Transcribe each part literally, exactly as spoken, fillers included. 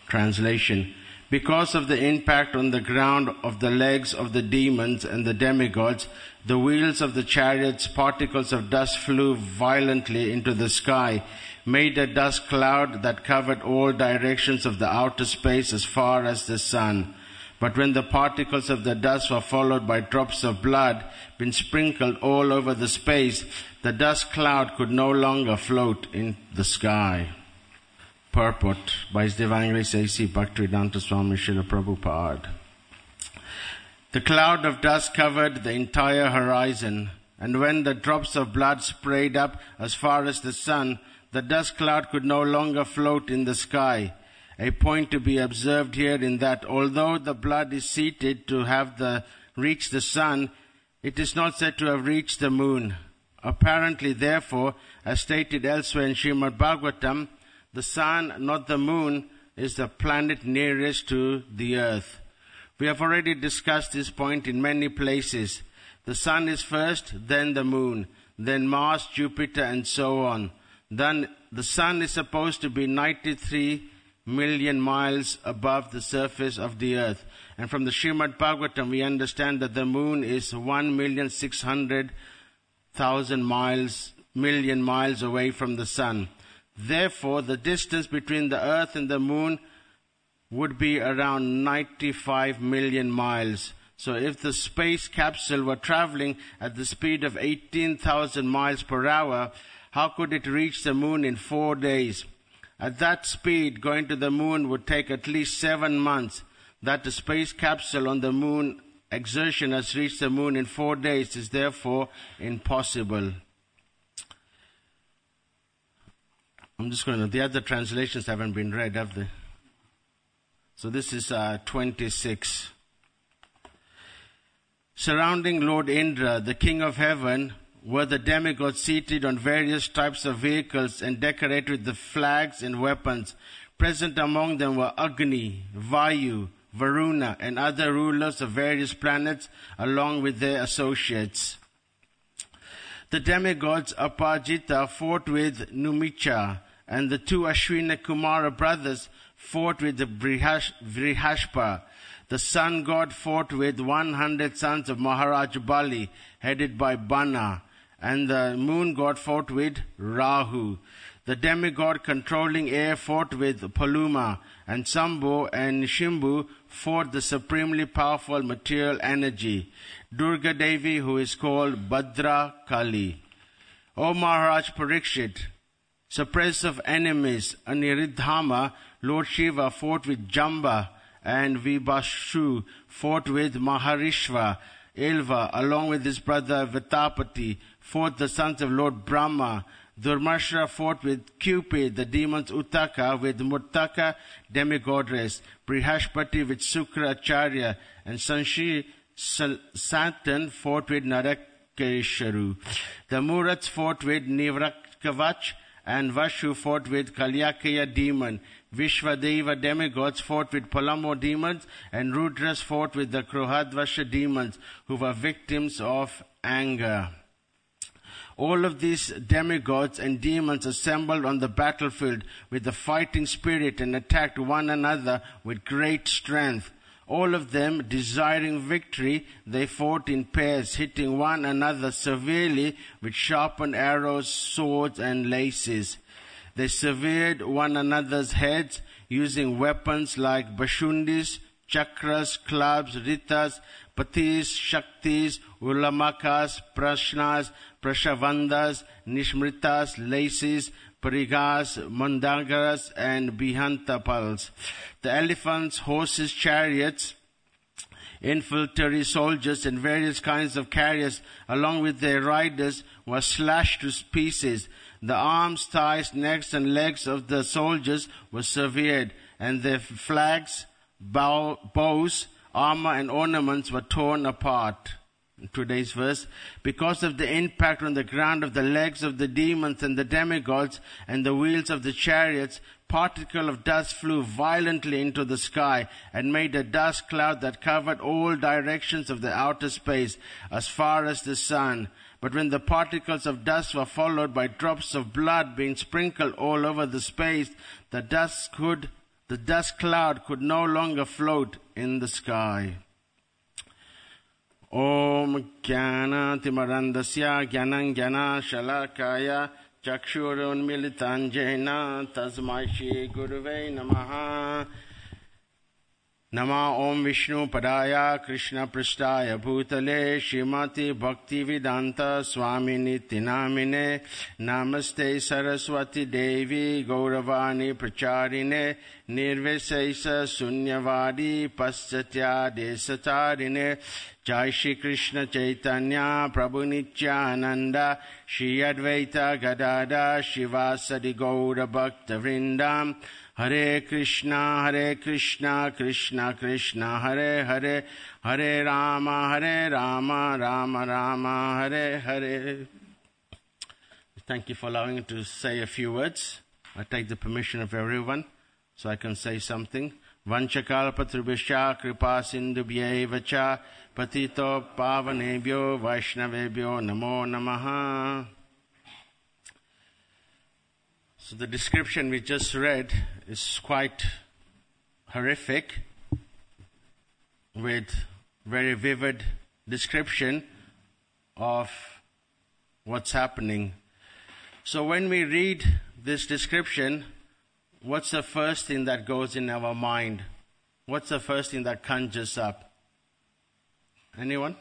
Translation. Because of the impact on the ground of the legs of the demons and the demigods, the wheels of the chariots, particles of dust flew violently into the sky, made a dust cloud that covered all directions of the outer space as far as the sun. But when the particles of the dust were followed by drops of blood, being sprinkled all over the space, the dust cloud could no longer float in the sky. Purport by His Divine Grace A C Bhaktivedanta Swami Srila Prabhupada. The cloud of dust covered the entire horizon, and when the drops of blood sprayed up as far as the sun, the dust cloud could no longer float in the sky. A point to be observed here in that although the blood is seated to have the, reached the sun, it is not said to have reached the moon. Apparently, therefore, as stated elsewhere in Srimad Bhagavatam, the sun, not the moon, is the planet nearest to the earth. We have already discussed this point in many places. The sun is first, then the moon, then Mars, Jupiter, and so on. Then the sun is supposed to be ninety-three million miles above the surface of the earth. And from the Srimad Bhagavatam, we understand that the moon is one million six hundred thousand miles, million miles away from the sun. Therefore, the distance between the earth and the moon would be around ninety-five million miles. So if the space capsule were traveling at the speed of eighteen thousand miles per hour, how could it reach the moon in four days? At that speed, going to the moon would take at least seven months. That the space capsule on the moon exertion has reached the moon in four days is therefore impossible. I'm just going to, the other translations haven't been read, have they? So this is uh, twenty-six. Surrounding Lord Indra, the king of heaven, were the demigods seated on various types of vehicles and decorated with the flags and weapons. Present among them were Agni, Vayu, Varuna, and other rulers of various planets, along with their associates. The demigods Apajita fought with Numicha, and the two Ashwina Kumara brothers fought with the Vrihash, Vrihashpa. The sun god fought with one hundred sons of Maharaj Bali, headed by Bana, and the moon god fought with Rahu. The demigod controlling air fought with Paluma, and Sambhu and Shimbu fought the supremely powerful material energy, Durga Devi, who is called Bhadra Kali. O Maharaj Parikshit, suppressive enemies, Aniridhama, Lord Shiva fought with Jamba, and Vibhashu fought with Maharishva. Ilva, along with his brother Vitapati, fought the sons of Lord Brahma. Durmashra fought with Cupid, the demons Uttaka, with Murtaka, demigoddess, Brihashpati with Sukra Acharya, and Sanshi Satan fought with Narakesharu. The Murats fought with Nivrakavach, and Vashu fought with Kalyakaya demon. Vishvadeva demigods fought with Palamo demons, and Rudras fought with the Krohadvasha demons, who were victims of anger. All of these demigods and demons assembled on the battlefield with the fighting spirit and attacked one another with great strength. All of them desiring victory, they fought in pairs, hitting one another severely with sharpened arrows, swords, and laces. They severed one another's heads using weapons like bashundis, chakras, clubs, ritas, patis, shaktis, ulamakas, prashnas, prashavandas, nishmritas, laces, parigas, mandagaras, and bihantapals. The elephants, horses, chariots, infantry soldiers, and various kinds of carriers, along with their riders, were slashed to pieces. The arms, thighs, necks, and legs of the soldiers were severed, and their flags, bow, bows, armor, and ornaments were torn apart. In today's verse, because of the impact on the ground of the legs of the demons and the demigods and the wheels of the chariots, particle of dust flew violently into the sky and made a dust cloud that covered all directions of the outer space as far as the sun. But when the particles of dust were followed by drops of blood being sprinkled all over the space, the dust could The dust cloud could no longer float in the sky. Om Jnana Timarandasya Jnanam Jnana Shalakaya Chakshurun Militanjena Tasmai Shri Guruve Namaha. Nama Om Vishnu Padaya Krishna Prasthaya Bhutale Shrimati Bhakti Vedanta Swamini Tinamine Namaste Saraswati Devi Gauravani Pracharine Nirvisaisa Sunyavadi Paschatya Desatarine Jai Shri Krishna Chaitanya Prabhu Nityananda Shri Advaita Gadada Shivasadi Gaura Bhakta Vrindam Hare Krishna, Hare Krishna, Krishna Krishna, Hare Hare, Hare Rama, Hare Rama, Rama Rama, Hare Hare. Thank you for allowing me to say a few words. I take the permission of everyone so I can say something. Vanchakalpatrubhisya kripa sindhubhye cha patito pavanebhyo vaishnavebhyo namo namaha. So the description we just read is quite horrific, with very vivid description of what's happening. So when we read this description, what's the first thing that goes in our mind? What's the first thing that conjures up? Anyone?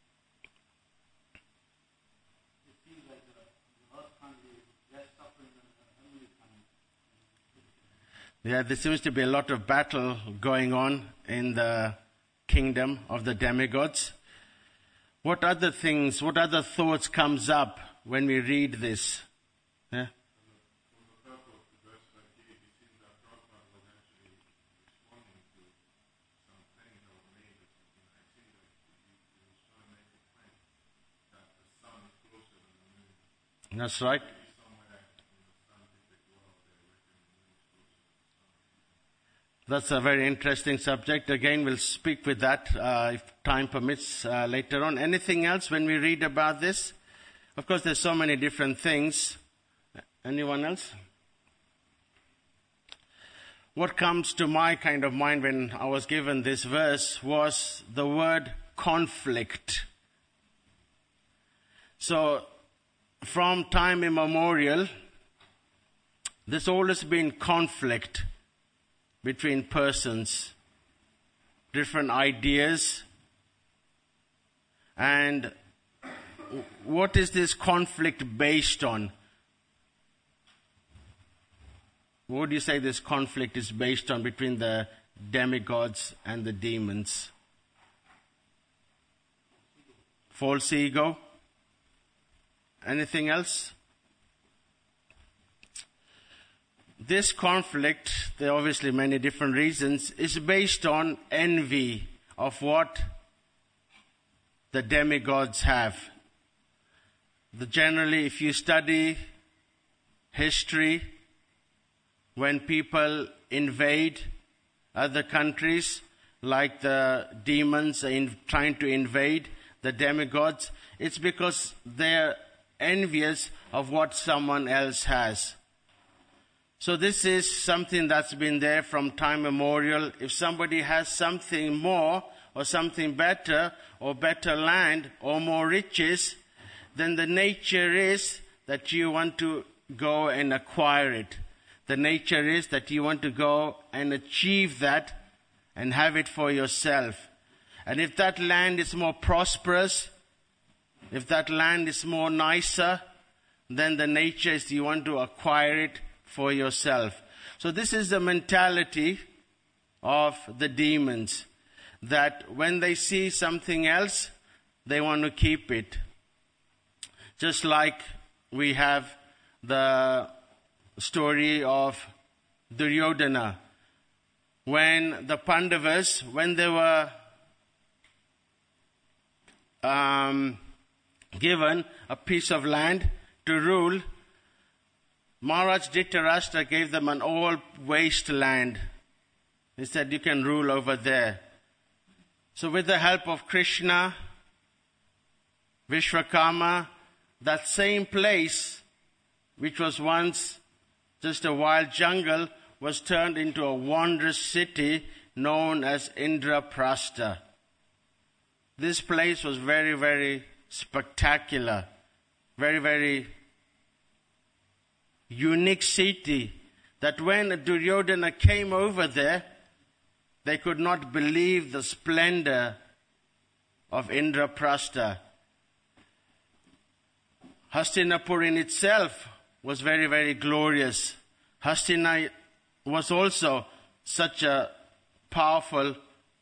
Yeah, there seems to be a lot of battle going on in the kingdom of the demigods. What other things, what other thoughts comes up when we read this? Yeah? That's right. That's a very interesting subject. Again, we'll speak with that uh, if time permits uh, later on. Anything else when we read about this? Of course, there's so many different things. Anyone else? What comes to my kind of mind when I was given this verse was the word conflict. So, from time immemorial, there's always been conflict between persons, different ideas. And what is this conflict based on? What do you say this conflict is based on between the demigods and the demons? False ego? Anything else? This conflict, there are obviously many different reasons, is based on envy of what the demigods have. The, generally, if you study history, when people invade other countries, like the demons are in, trying to invade the demigods, it's because they're envious of what someone else has. So this is something that's been there from time immemorial. If somebody has something more or something better or better land or more riches, then the nature is that you want to go and acquire it. The nature is that you want to go and achieve that and have it for yourself. And if that land is more prosperous, if that land is more nicer, then the nature is you want to acquire it for yourself. So this is the mentality of the demons, that when they see something else, they want to keep it. Just like we have the story of Duryodhana. When the Pandavas, when they were um, given a piece of land to rule, Maharaj Dhritarashtra gave them an all wasteland. He said, you can rule over there. So with the help of Krishna, Vishwakarma, that same place, which was once just a wild jungle, was turned into a wondrous city known as Indraprastha. This place was very, very spectacular, very, very unique city, that when Duryodhana came over there, they could not believe the splendor of Indraprastha. Hastinapur in itself was very, very glorious. Hastina was also such a powerful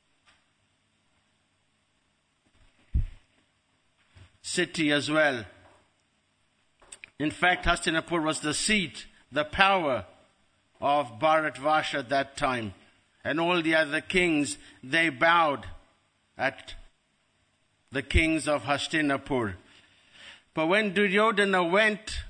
city as well. In fact, Hastinapur was the seat, the power of Bharatvarsha at that time. And all the other kings, they bowed at the kings of Hastinapur. But when Duryodhana went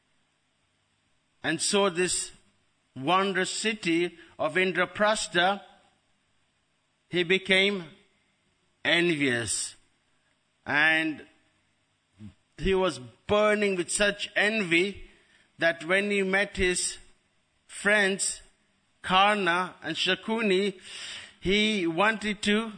and saw this wondrous city of Indraprastha, he became envious. And he was burning with such envy that when he met his friends, Karna and Shakuni, he wanted to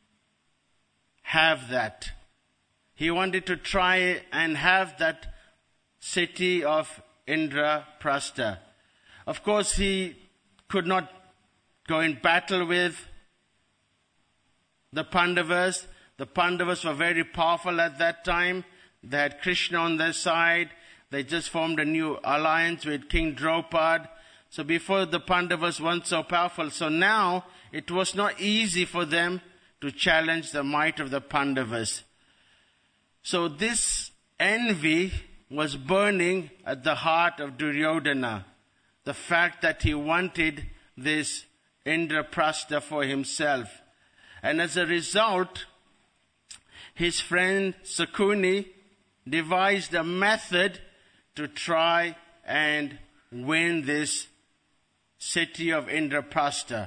have that. He wanted to try and have that city of Indraprastha. Of course, he could not go in battle with the Pandavas. The Pandavas were very powerful at that time. They had Krishna on their side. They just formed a new alliance with King Draupad. So before, the Pandavas weren't so powerful. So now it was not easy for them to challenge the might of the Pandavas. So this envy was burning at the heart of Duryodhana. The fact that he wanted this Indraprastha for himself. And as a result, his friend Shakuni devised a method to try and win this city of Indraprastha.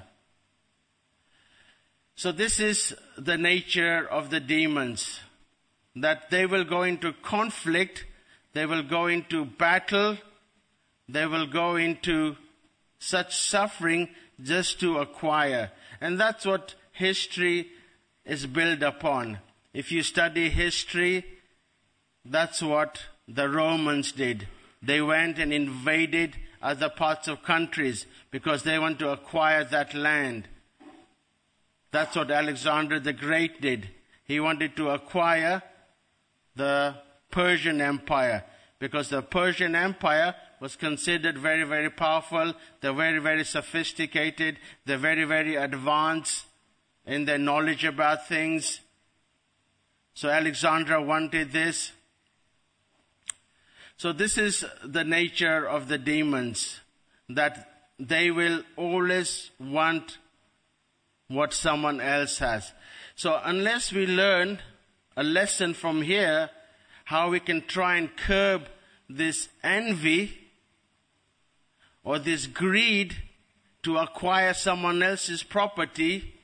So this is the nature of the demons, that they will go into conflict, they will go into battle, they will go into such suffering just to acquire. And that's what history is built upon. If you study history, that's what the Romans did. They went and invaded other parts of countries because they want to acquire that land. That's what Alexander the Great did. He wanted to acquire the Persian Empire because the Persian Empire was considered very, very powerful. They're very, very sophisticated. They're very, very advanced in their knowledge about things. So Alexander wanted this. So this is the nature of the demons, that they will always want what someone else has. So unless we learn a lesson from here, how we can try and curb this envy or this greed to acquire someone else's property,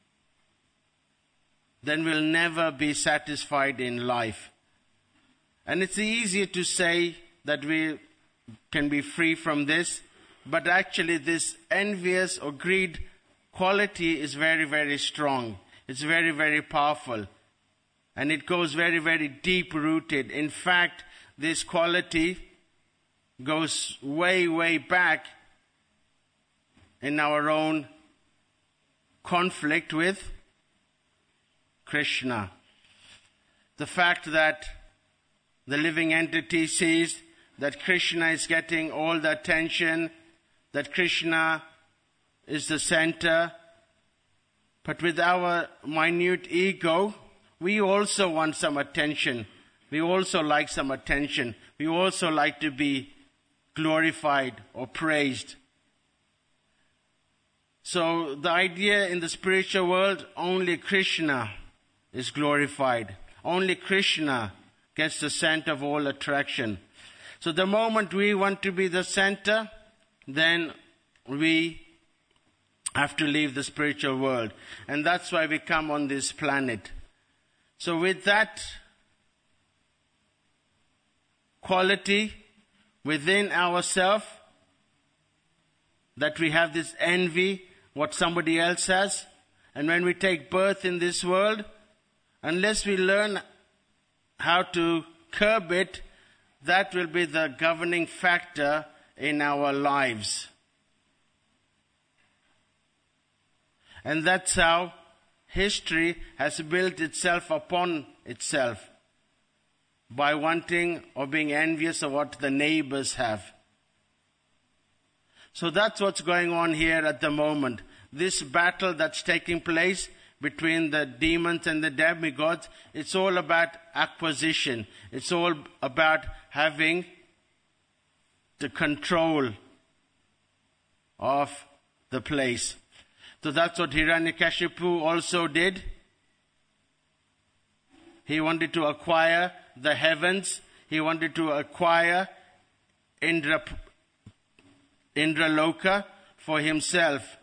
then we'll never be satisfied in life. And it's easier to say that we can be free from this, but actually this envious or greed quality is very, very strong. It's very, very powerful. And it goes very, very deep-rooted. In fact, this quality goes way, way back in our own conflict with Krishna. The fact that the living entity sees that Krishna is getting all the attention, that Krishna is the center. But with our minute ego, we also want some attention. We also like some attention. We also like to be glorified or praised. So the idea in the spiritual world, only Krishna is glorified. Only Krishna gets the center of all attraction. So the moment we want to be the center, then we have to leave the spiritual world. And that's why we come on this planet. So with that quality within ourselves, that we have this envy, what somebody else has. And when we take birth in this world, unless we learn how to curb it, that will be the governing factor in our lives. And that's how history has built itself upon itself, by wanting or being envious of what the neighbors have. So that's what's going on here at the moment. This battle that's taking place between the demons and the demigods, it's all about acquisition. It's all about having the control of the place. So that's what Hiranyakashipu also did. He wanted to acquire the heavens. He wanted to acquire Indra, Indraloka for himself.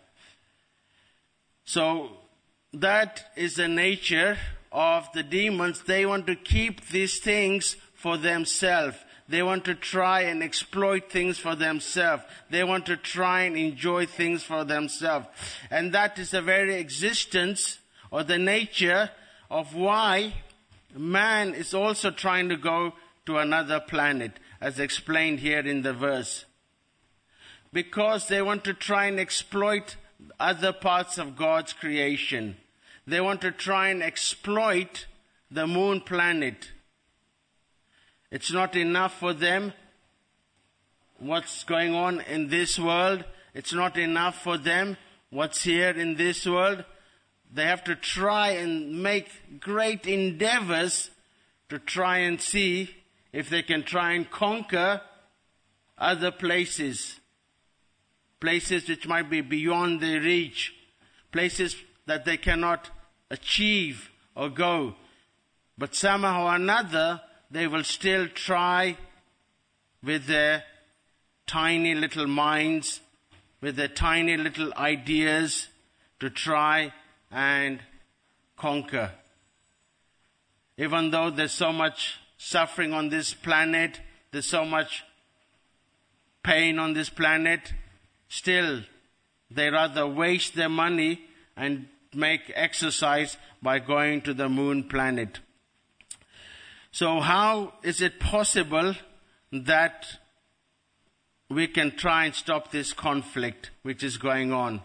So that is the nature of the demons. They want to keep these things for themselves. They want to try and exploit things for themselves. They want to try and enjoy things for themselves. And that is the very existence or the nature of why man is also trying to go to another planet, as explained here in the verse. Because they want to try and exploit other parts of God's creation. They want to try and exploit the moon planet. It's not enough for them what's going on in this world. It's not enough for them what's here in this world. They have to try and make great endeavors to try and see if they can try and conquer other places. Places which might be beyond their reach. Places that they cannot achieve or go. But somehow or another, they will still try with their tiny little minds, with their tiny little ideas to try and conquer. Even though there's so much suffering on this planet, there's so much pain on this planet, still they rather waste their money and make exercise by going to the moon planet. So how is it possible that we can try and stop this conflict which is going on?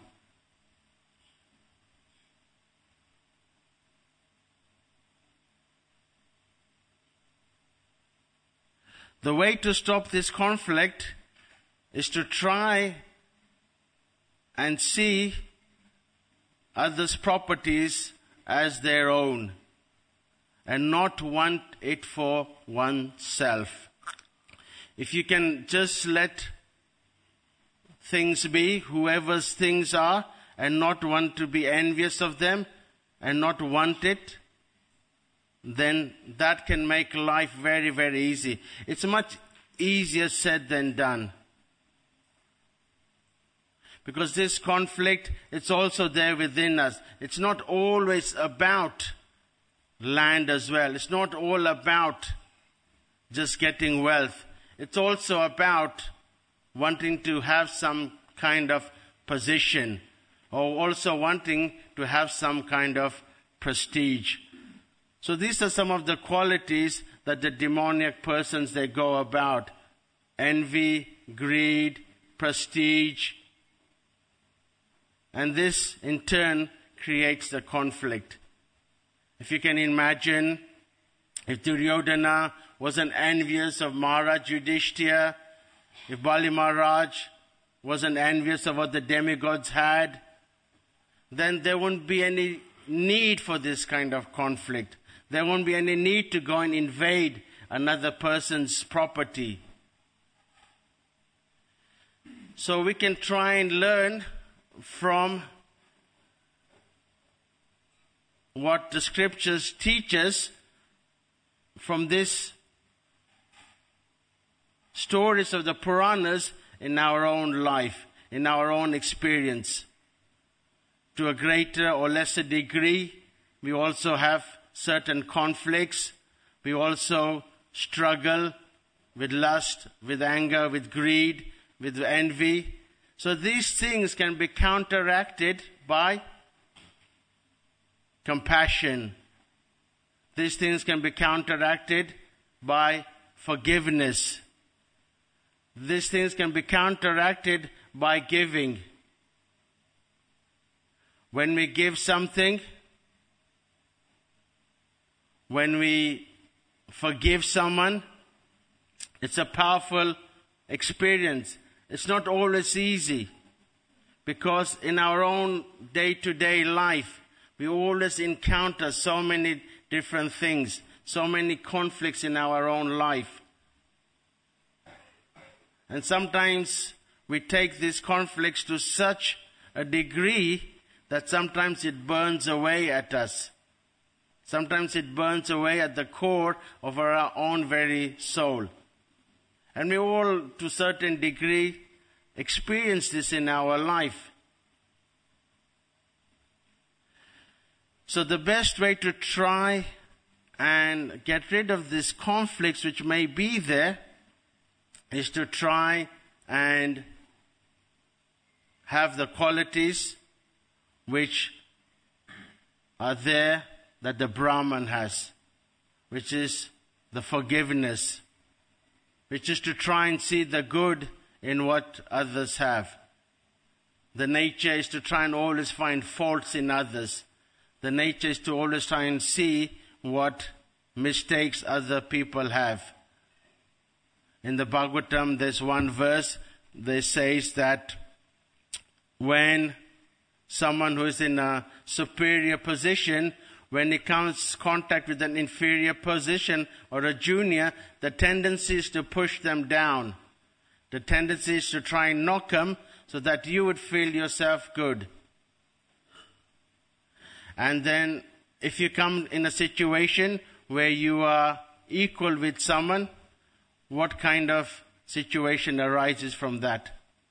The way to stop this conflict is to try and see others' properties as their own and not want it for oneself. If you can just let things be, whoever's things are, and not want to be envious of them and not want it, then that can make life very, very easy. It's much easier said than done. Because this conflict, it's also there within us. It's not always about land as well. It's not all about just getting wealth. It's also about wanting to have some kind of position, or also wanting to have some kind of prestige. So these are some of the qualities that the demoniac persons, they go about. Envy, greed, prestige. And this, in turn, creates the conflict. If you can imagine, if Duryodhana wasn't envious of Maharaj Yudhishthira, if Bali Maharaj wasn't envious of what the demigods had, then there wouldn't be any need for this kind of conflict. There won't be any need to go and invade another person's property. So we can try and learn from what the scriptures teach us from this stories of the Puranas in our own life, in our own experience. To a greater or lesser degree, we also have certain conflicts. We also struggle with lust, with anger, with greed, with envy. So these things can be counteracted by compassion. These things can be counteracted by forgiveness. These things can be counteracted by giving. When we give something, when we forgive someone, it's a powerful experience. It's not always easy, because in our own day-to-day life, we always encounter so many different things, so many conflicts in our own life. And sometimes we take these conflicts to such a degree that sometimes it burns away at us. Sometimes it burns away at the core of our own very soul. And we all, to a certain degree, experience this in our life. So the best way to try and get rid of these conflicts which may be there is to try and have the qualities which are there that the Brahman has, which is the forgiveness, which is to try and see the good in what others have. The nature is to try and always find faults in others. The nature is to always try and see what mistakes other people have. In the Bhagavatam, there's one verse that says that when someone who is in a superior position, when he comes in contact with an inferior position or a junior, the tendency is to push them down. The tendency is to try and knock them so that you would feel yourself good. And then if you come in a situation where you are equal with someone, what kind of situation arises from that?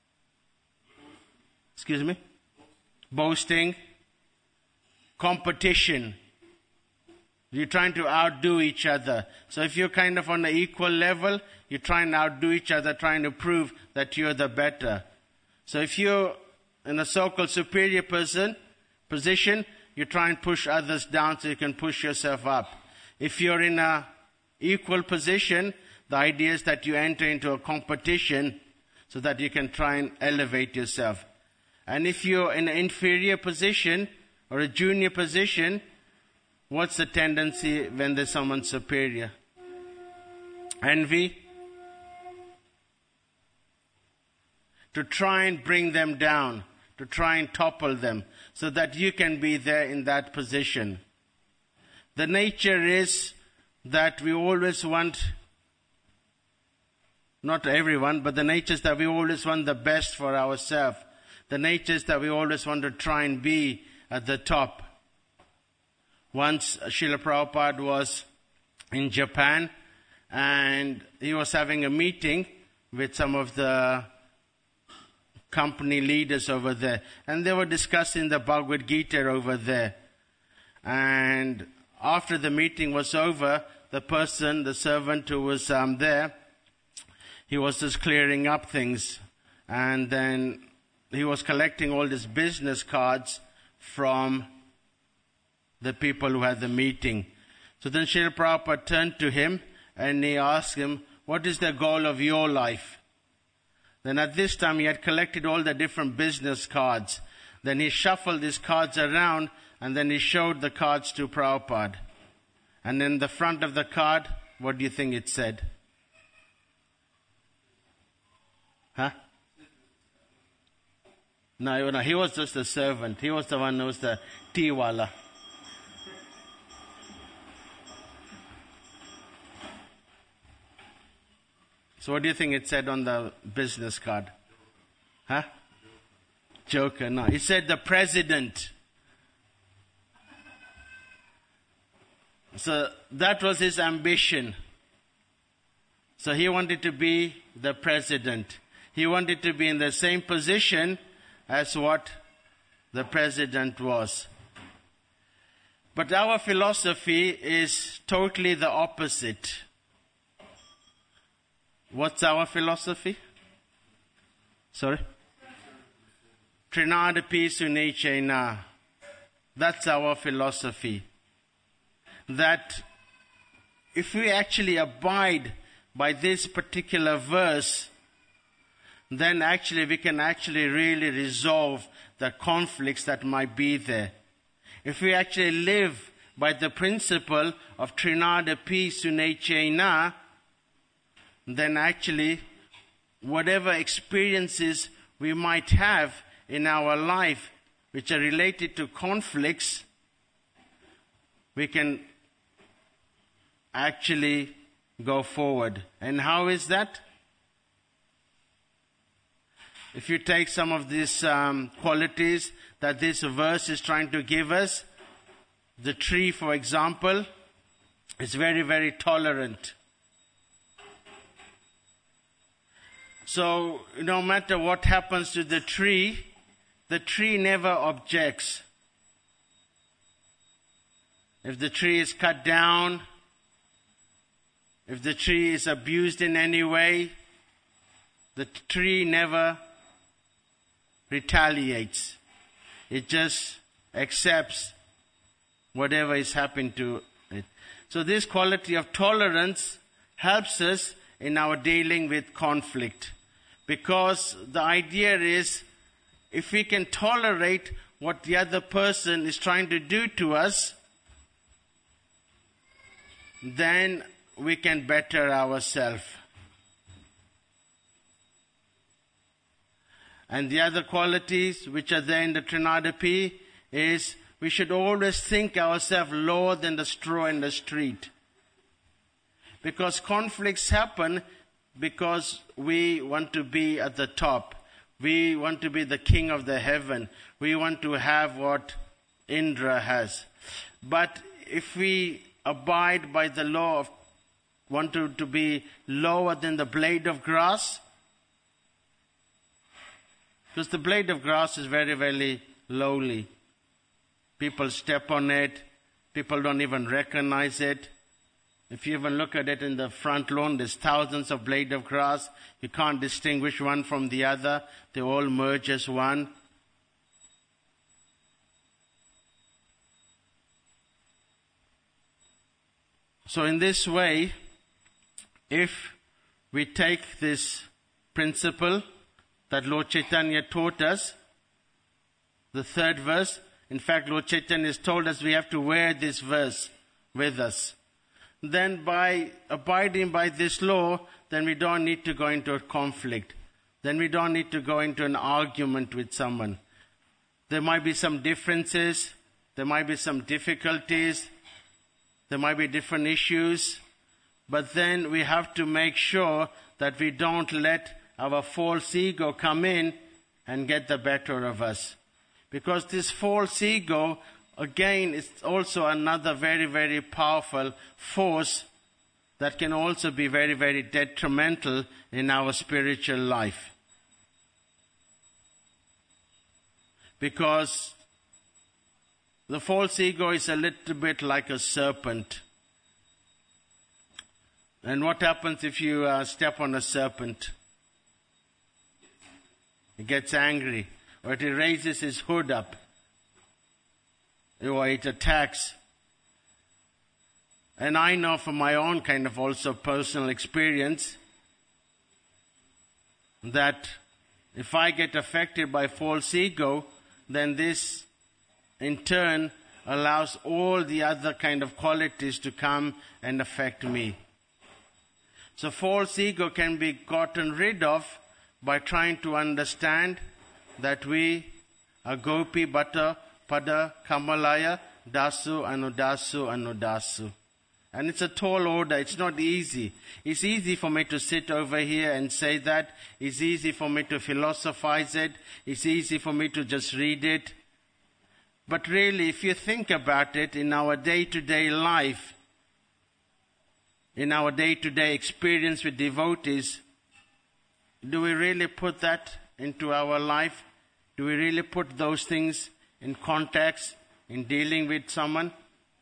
Excuse me? Boasting, competition. You're trying to outdo each other. So if you're kind of on an equal level, you try and outdo each other, trying to prove that you're the better. So if you're in a so-called superior person, position, you try and push others down so you can push yourself up. If you're in a equal position, the idea is that you enter into a competition so that you can try and elevate yourself. And if you're in an inferior position or a junior position, what's the tendency when there's someone superior? Envy. To try and bring them down, to try and topple them, so that you can be there in that position. The nature is that we always want, not everyone, but the nature is that we always want the best for ourselves. The nature is that we always want to try and be at the top. Once Srila Prabhupada was in Japan, and he was having a meeting with some of the company leaders over there, and they were discussing the Bhagavad Gita over there. And after the meeting was over, the person, the servant who was um, there, he was just clearing up things, and then he was collecting all these business cards from the people who had the meeting. So then Srila Prabhupada turned to him and he asked him, what is the goal of your life? Then at this time he had collected all the different business cards. Then he shuffled these cards around and then he showed the cards to Prabhupada. And in the front of the card, what do you think it said? Huh? No, no, he was just a servant. He was the one who was the tea wala. So what do you think it said on the business card? Huh? Joker, no. It said the president. So that was his ambition. So he wanted to be the president. He wanted to be in the same position as what the president was. But our philosophy is totally the opposite. What's our philosophy? Sorry? Trinadapi Sunechena. That's our philosophy. That if we actually abide by this particular verse, then actually we can actually really resolve the conflicts that might be there. If we actually live by the principle of Trinadapi Sunechena, then actually whatever experiences we might have in our life which are related to conflicts, we can actually go forward. And how is that? If you take some of these um, qualities that this verse is trying to give us, the tree, for example, is very, very tolerant. So no matter what happens to the tree, the tree never objects. If the tree is cut down, if the tree is abused in any way, the tree never retaliates. It just accepts whatever is happening to it. So this quality of tolerance helps us in our dealing with conflict. Because the idea is, if we can tolerate what the other person is trying to do to us, then we can better ourselves. And the other qualities which are there in the Trinadapi is we should always think ourselves lower than the straw in the street. Because conflicts happen because we want to be at the top. We want to be the king of the heaven. We want to have what Indra has. But if we abide by the law of want to, to be lower than the blade of grass, because the blade of grass is very, very lowly. People step on it. People don't even recognize it. If you even look at it in the front lawn, there's thousands of blades of grass. You can't distinguish one from the other. They all merge as one. So in this way, if we take this principle that Lord Chaitanya taught us, the third verse, in fact, Lord Chaitanya has told us we have to wear this verse with us. Then by abiding by this law, then we don't need to go into a conflict. Then we don't need to go into an argument with someone. There might be some differences. There might be some difficulties. There might be different issues. But then we have to make sure that we don't let our false ego come in and get the better of us. Because this false ego, again, is also another very, very powerful force that can also be very, very detrimental in our spiritual life. Because the false ego is a little bit like a serpent. And what happens if you uh, step on a serpent? It gets angry, or it raises its hood up, or it attacks. And I know from my own kind of also personal experience that if I get affected by false ego, then this in turn allows all the other kind of qualities to come and affect me. So false ego can be gotten rid of by trying to understand that we are Gopi, Bhatta, Pada, Kamalaya, Dasu, Anudasu, Anudasu. And it's a tall order. It's not easy. It's easy for me to sit over here and say that. It's easy for me to philosophize it. It's easy for me to just read it. But really, if you think about it, in our day-to-day life, in our day-to-day experience with devotees, do we really put that into our life? Do we really put those things in context in dealing with someone?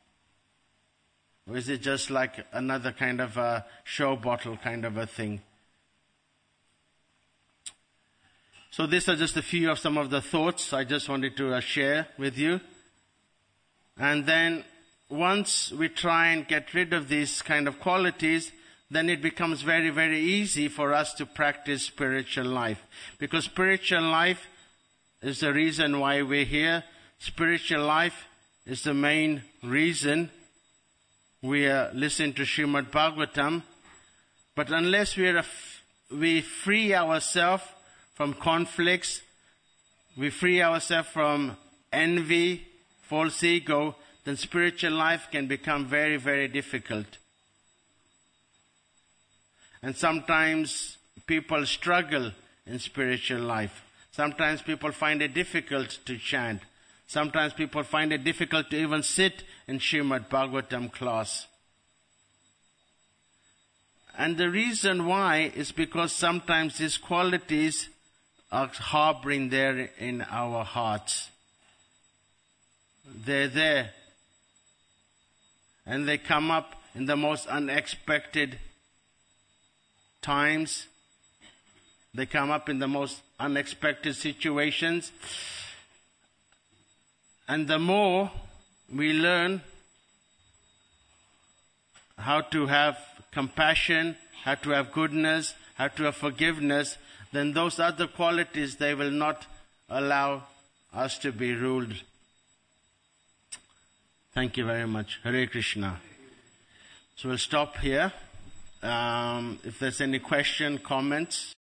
Or is it just like another kind of a show bottle kind of a thing? So these are just a few of some of the thoughts I just wanted to uh, share with you. And then once we try and get rid of these kind of qualities, then it becomes very, very easy for us to practice spiritual life. Because spiritual life is the reason why we're here. Spiritual life is the main reason we are listening to Srimad Bhagavatam. But unless we are, we free ourselves from conflicts, we free ourselves from envy, false ego, then spiritual life can become very, very difficult. And sometimes people struggle in spiritual life. Sometimes people find it difficult to chant. Sometimes people find it difficult to even sit in Srimad Bhagavatam class. And the reason why is because sometimes these qualities are harboring there in our hearts. They're there. And they come up in the most unexpected times. They come up in the most unexpected situations. And the more we learn how to have compassion, how to have goodness, how to have forgiveness, then those other qualities, they will not allow us to be ruled. Thank you very much. Hare Krishna. So we'll stop here. Um, if there's any question, comments.